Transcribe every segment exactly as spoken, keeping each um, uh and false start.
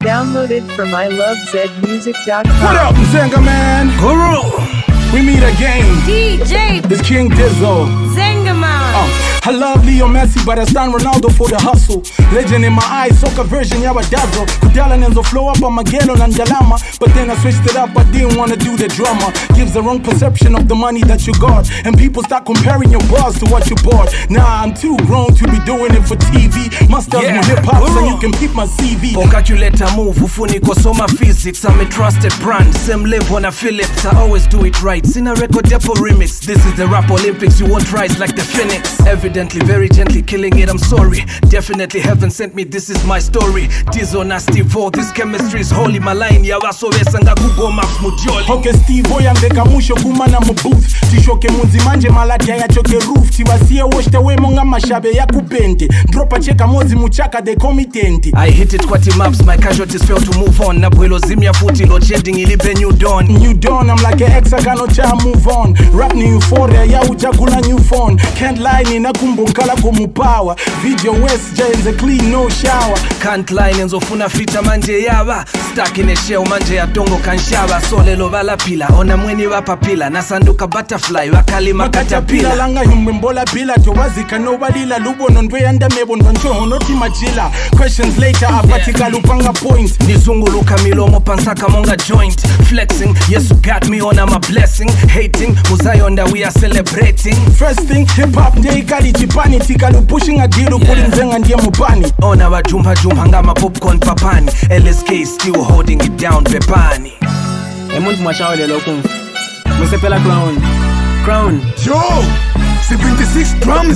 Downloaded from I love zed music dot com. What up, Zenga man? Guru. We meet again. D J. It's King Dizzle. Zenga man. Uh, I love Leo Messi, but I stand Ronaldo for the hustle. Legend in my eyes, soccer version, yeah, I dazzle. Kudala Nenzo flow up on Magello and Jalama. But then I switched it up, I didn't want to do the drama. Gives the wrong perception of the money that you got. And people start comparing your bars to what you bought. Nah, I'm too grown to be doing it for T V. Masters yeah. hip hop, so you can keep my C V. For calculator move, ufuniko soma physics. I'm a trusted brand, same level on a Philips. I always do it right. In a record depot remix. This is the rap Olympics, you won't rise like the Phoenix. Evidently, very gently killing it, I'm sorry. Definitely heaven sent me, this is my story. Dizzo na Steve O, this chemistry is holy. My line ya wasowesa nga kugoma mujoli. Okay, Steve O yambeka musho kumana mu booth. Tishoke munzi manje maladia ya choke roof. Tiwasie woshte we monga mashabe ya kupente. Drop a cheka mozi muchaka de komitenti. I hit it kwati maps, my casualties fail to move on. Nabuelo zimya futi, load shedding ilipe new dawn. New dawn, I'm like a hexagon cha move on. Rap ni euphoria ya ujakula new phone. Can't lie ni nakumbu nkala kumupawa. Video west jayenze clean no shower. Can't lie nenzofuna fita manje yaba. Stuck in a shell manje ya tongo kanshaba. Sole lo vala pila, ona mweni wapa pila. Nasanduka butterfly, wakali makatapila. Langa yumbembola pila, towazika nobalila. Lubo nondwe yanda mebo nwanchoho noti machila. Questions later, apatika lupanga point. Nizunguluka milomo pansaka monga joint. Flexing, yes you got me on I'm a blessing. Hating, muzayonda we are celebrating. First thing, hip hop day kali chipani. Tikalu pushing a giru kuli nzenga ndiye mupani. Ona wa jumpa jumpa ngama popcorn papani. L S K still holding it down pepani. Emuntu mwashawele lokum Musepela crown Crown Yo, seventy-six drums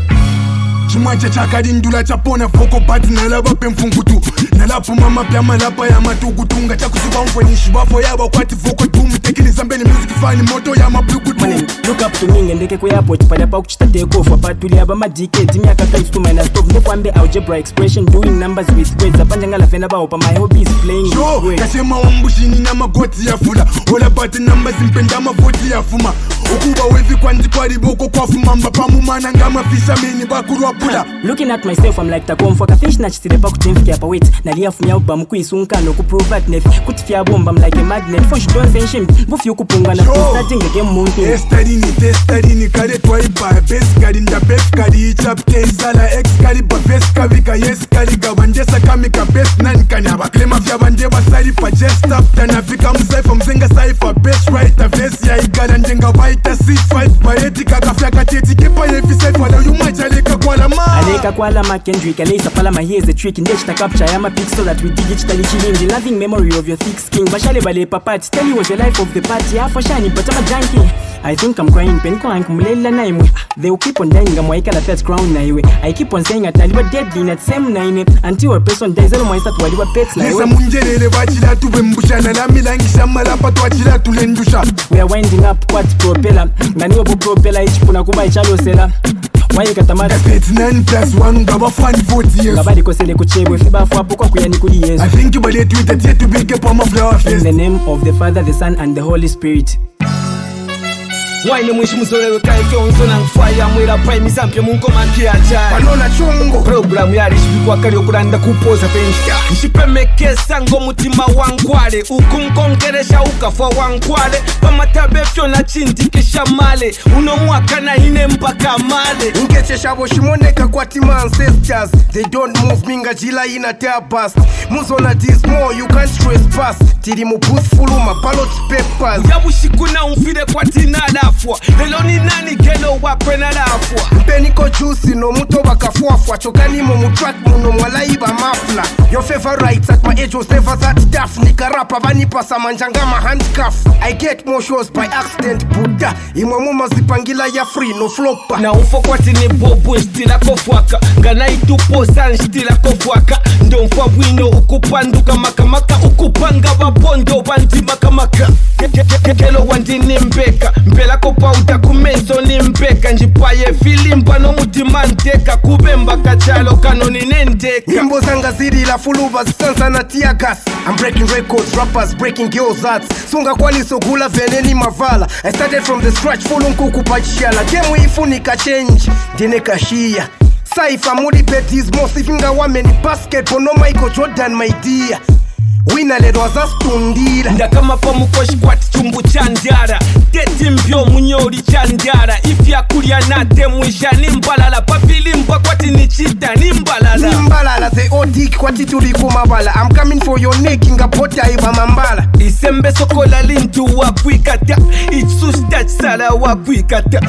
Chumanje chakadi ndula chapona Foko pati nalaba pemfungutu Nalapu mama pya malapa ya matugutunga Chakusuba mfweni shibafo ya wakwati foko tumu Tekini zambeni music fani moto ya mablukutu Manin, look up to me ngendeke kwa airport Pada pa kuchita take off Wapatuli haba madike Dimi ya times to minus twelve Ndepo ambe algebra expression Doing numbers with words Zapanja ngala fena ba opa My hobby is playing Yo, with kashema wambushini na magoti ya fula Ola bati numbers mpenda mavoti ya fuma Okuba wezi kwa njikwa riboko kwa fuma Mbapamu mana ngama fisha mini bakuru wa pula Looking at myself I'm like takomfo Kafish na chitirepa kutemfiki hapa wait Nalia funya uba mkuisunka no kuprove at net Kutifia bomba I'm like a magnet Fonsh don't say shim Bufi ukupunga na starting the game monkey Estarini, testarini Kare twaipa Best kari nda best kari Chapte izala X kari ba best kavika Yes kari gawandesa kamika best nani kani Abaklema vya bande wasari pa just up Tanafika msaifa mzenga saifa Best writer Vesi ya igara njenga waita C five Baeti kakafya kateti Kipa yefi saifa Wala yumajaleka kwa lama Aleka kwa lama Kendrick Alesa palama here's the trick Ndechita capture Yama pic so that we digitally chilling The loving memory of your thick skin Bashale bale papati Tell you was the life of the party Half shiny but I'm a junkie I think I'm crying pen kwa kumlela na imwe They will keep on dying Gamwaika la first crown na iwe I keep on saying ataliwa deadly na same nine Until a person dies Alo mwaisa tuwaliwa pets la iwe Nesa munjerele wachila tuwembusha Na lami langisha malapa tuwachila tulendusha We are winding up quad propeller Nganiwa po propeller Ichipuna kuba ichalo sela Waye katamata nine plus one Ngaba fani forty years Ngabadi kosele kuchebwe Fiba fuapo kwa kuyani kuli yesu I think you bale tweet at yet to be kept on my flower face In the name of the Father, the Son and the Holy Spirit Waine mwishi muzolewe kaike onzona ngfaya mwera prime zampya mungoma nkiacha Banona chungo Programu yari shibikwa kari okuranda kupoza penshika Nshipemekesa ngo mutima wankwale Ukunkongeresha ukafa wankwale Pamatabe fyo na chindikisha male Uno mwaka na hine mpaka male Ngeche shabo shimoneka kwa tima ancestors They don't move minga jila ina tear bust Muzona this more you can't stress past Tiri mupus fuluma ballot papers Yabu shikuna umfide kwa tinada Lelo ni nani gelo wapena lafwa Mpeniko juicy no muto bakafuafwa Chokani mo mutrack muno mwalaiba mafla Your favorites at my age was never that daft Nika rapa vani pasa manjangama handcuff I get more shows by accident Buddha Imwa muma zipangila ya free no flopper Na ufo kwa tini bobu nstila kofwaka Ngana itupo san nstila kofwaka Ndo mfwa wino ukupanduka makamaka Ukupanga wabondo banti makamaka Kelo wandini mbeka Mbela kopa utakumenso ni mbeka Njipaye filimba no mutima nteka Kubemba kachalo kanoni nendeka Nyimbo zanga ziri la fuluba zisanza na tear gas I'm breaking records, rappers breaking girls' hearts Sunga kwali sogula veneni mavala I started from the scratch fulu nkuku pachishala Gemu ifunika change, dine kashia Saifa mudi petis mosi finga wame ni basketball no Michael Jordan my dear wina lero zastundira ndakama pamukoshi kwati chumbu chandara teti mpyo munyori chandara ifyakulya nate mwisha nimbalala pafilimba kwati nichita nimbalala nimbalala the odik kwati tuli kumabala I'm coming for your neck ingapota iba mambala isembe sokola lintu wakwikata itsusta chisala wakwikata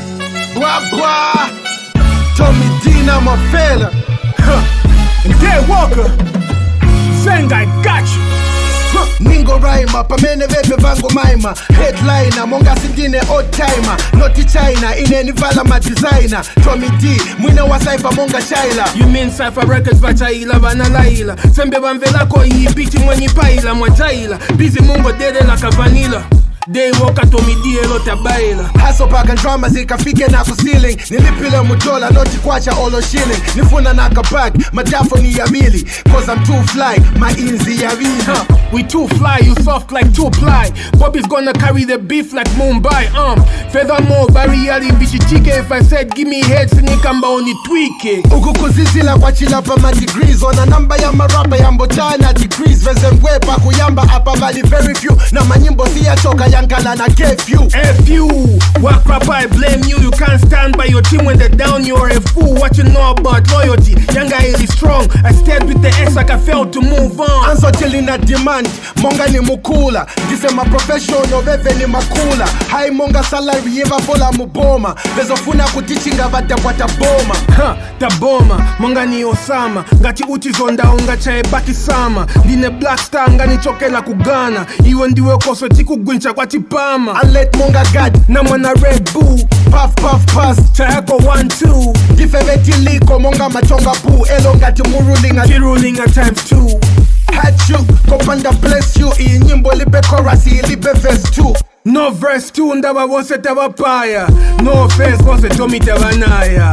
Blah, Tommy Dina, my fella. Huh. And Dave Walker. Saying I got you. Huh. Ningo Rhymer, Pamene Vebe Vango Maima. Headliner, Monga Sindine Old Timer. Naughty China, in any vala my designer. Tommy D, Mwina wa Cypher Monga Shaila. You mean Cypher Records Vachaila Vanalaila. Sembe Vanvelako Yipiti Mwenye Paila Mwajaila. Busy Mungo Dede Laka Vanilla. They walk at me die lota baila Haso paga drama zikafike na kusiling Nilipile mudola noti kwacha olo shilling Nifuna naka bag, madafo ni ya mili Cause I'm too fly, my inzi ya vili huh. We too fly, you soft like two ply Bobby's gonna carry the beef like Mumbai um. Furthermore, barriali bichichike If I said give me head, sinikamba oni twike Uku kuzizila kwa chilapa ma degrees Ona namba ya marapa ya mbotana degrees Veze mwepa kuyamba hapa bali very few Na manyimbo siya choka ya Yankala na gave you F you Walk rapper, I blame you You can't stand by your team when they're down You're a fool, what you know about loyalty Yanga is strong I stayed with the ex like I failed to move on Answer telling a demand Monga ni mukula This is my professional Veve ni makula High monga salary Eva bola muboma Vezo funa kutichinga Vata wata boma Ha, ta boma Monga ni Osama Ngati uchi zonda Unga chae baki sama Dine black star Ngani chokela kugana Iwe ndiwe koso tiku gwincha kwa tipama I let monga god Na mwana Red Bull Puff puff pass Chayako one two Difeveti liko monga machonga boo Elonga timurulinga Tirulinga times two Had you Kopanda bless you Iyi nyimbo libe chorus Iyi libe verse two No verse two Ndaba wose tabapaya No verse wose tomi tabanaya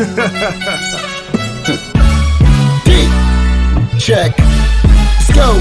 D Check Let's go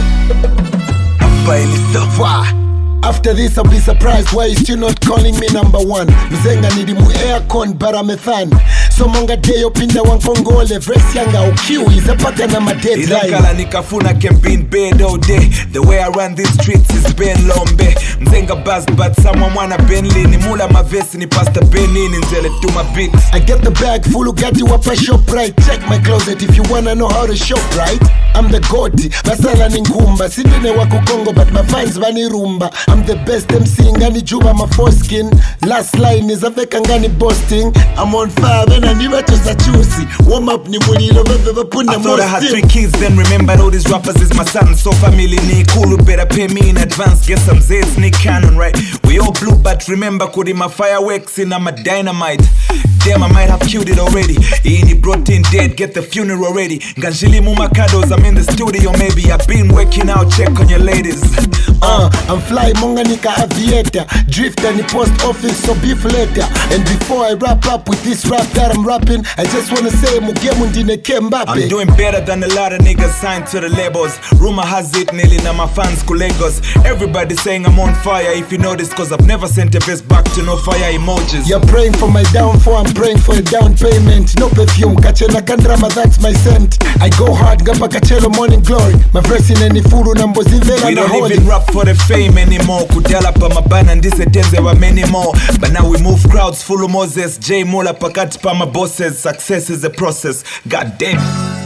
Bailey Safwa After this I'll be surprised why you still not calling me number one Mzenga nidi mu aircon baramethan So monga deyo pinda wankongole Vresi yanga ukiu izapata na madeadline Ilakala nikafuna campaign bed all day The way I run these streets is Ben Lombe Mzenga buzzed but someone wanna Bentley Ni mula mavesi ni pasta Benini Nzele to my beats I get the bag full ugati wapa shop right Check my closet if you wanna know how to shop right I'm the goti, basala ningumba Sindine wako Congo but my fans vani rumba I'm the best M C ngani juba my foreskin Last line is aveka ngani boasting I'm on fire vena niwa tosa chusi Warm up ni mulilo veve vapuna I thought I had three kids then remembered all these rappers is my son So family ni cool better pay me in advance Get some Z's ni canon right We all blue but remember kudi my fireworks in I'm a dynamite Damn I might have killed it already Ini brought in dead get the funeral ready Nganjili mumakados I'm in the studio maybe I've been working out check on your ladies Uh, I'm fly monga nika aviator Drifter ni post office so beef later And before I wrap up with this rap that I'm rapping I just wanna say mugemu ndine Kembape I'm doing better than a lot of niggas signed to the labels Rumor has it nearly na my fans ku Lagos Everybody saying I'm on fire if you notice Cause I've never sent a verse back to no fire emojis You're praying for my downfall, I'm praying for a down payment No perfume, kachena kandrama, that's my scent I go hard, gapa kachelo morning glory My verse in any furu na mbozi vela We na don't holy even rap for the fame anymore Kudala pa mabana ndise tenze wa many more But now we move crowds full of Moses J Mola pakati pa my bosses Success is a process, god damn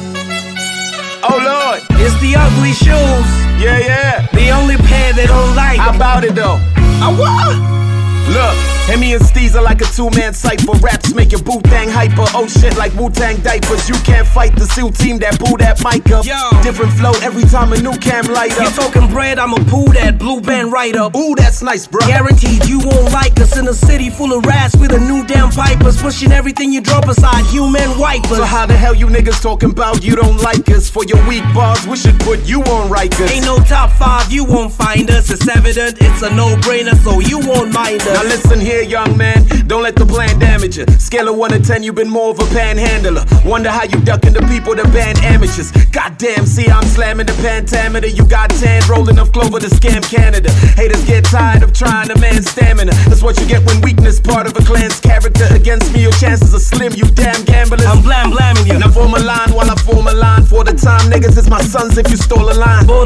Oh Lord, it's the ugly shoes. Yeah, yeah. The only pair they don't like. How about it though? I what? Look, him and Steez are like a two-man cipher. Raps make your Wu-Tang hyper. Oh shit, like Wu-Tang diapers. You can't fight the SEAL team that pull that mic up. Yo. Different flow every time a new cam light up. You talking bread, I'ma pull that blue band right up. Ooh, that's nice, bro. Guaranteed you won't like us in a city full of rats with a new damn pipers. Pushing everything you drop aside, human wipers. So how the hell you niggas talking about you don't like us? For your weak bars, we should put you on Rikers. Ain't no top five, you won't find us. It's evident, it's a no-brainer, so you won't mind us. Now listen here, young man, don't let the plan damage you. Scale of one to ten, you've been more of a panhandler. Wonder how you ducking the people that ban amateurs. Goddamn, see I'm slamming the pentameter. You got tan rolling up clover to scam Canada. Haters get tired of trying to man stamina. That's what you get when weakness part of a clan's character. Against me, your chances are slim, you damn gamblers. I'm blam blamming you. Now form a line while I form a line. For the time, niggas is my sons if you stole a line. Borderline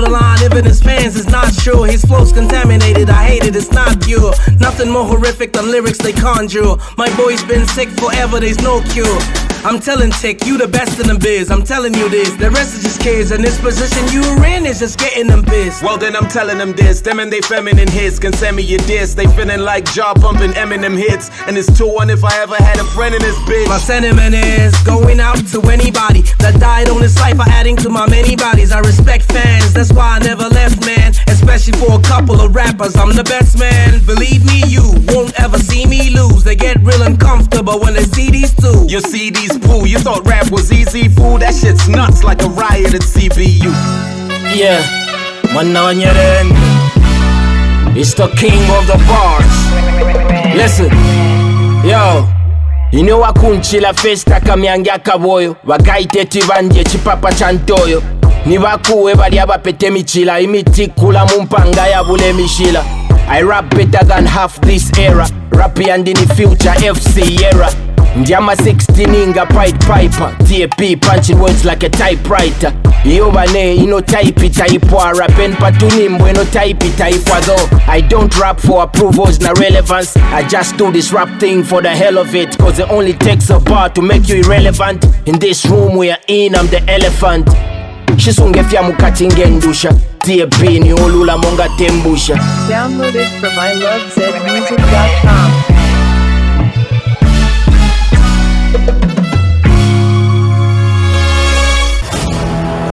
living as fans is not sure. His flow's contaminated, I hate it, it's not pure. Nothing more horrific than lyrics they conjure. My boy's been sick forever, there's no cure. I'm telling Tick, you the best in the biz. I'm telling you this, the rest is just kids. And this position you're in is just getting them pissed. Well then I'm telling them this, them and they feminine hits can send me your diss. They feeling like jaw bumping Eminem hits. And it's two one if I ever had a friend in this bitch. My sentiment is going out to anybody that died on this life for adding to my many bodies. I respect fans, that's why I never left, man. Especially for a couple of rappers, I'm the best man. Believe me, you won't ever see me lose. They get real uncomfortable when they see these two. You see these poo, you thought rap was easy, fool. That shit's nuts like a riot at C B U. Yeah, man now on your end. It's the king of the bars. Listen, yo. Ine wakunchila festa kamyange akaboyo vakaite tivanje chipapa chantoyo ni vakuwe vali avapete michila imitikula mumpanga yavule mishila. I rap better than half this era. Rapi and in the future F C era. Ndiama sixteen inga Pied Piper. T A P punching words like a typewriter. Iobane ino type itaipwa. Rapen patunimbo ino type itaipwa though. I don't rap for approvals na relevance. I just do this rap thing for the hell of it. Cause it only takes a bar to make you irrelevant. In this room we are in, I'm the elephant. Shisungefya mukati ngendusha. T A P ni olula monga tembusha. Download it from I love zed music dot com.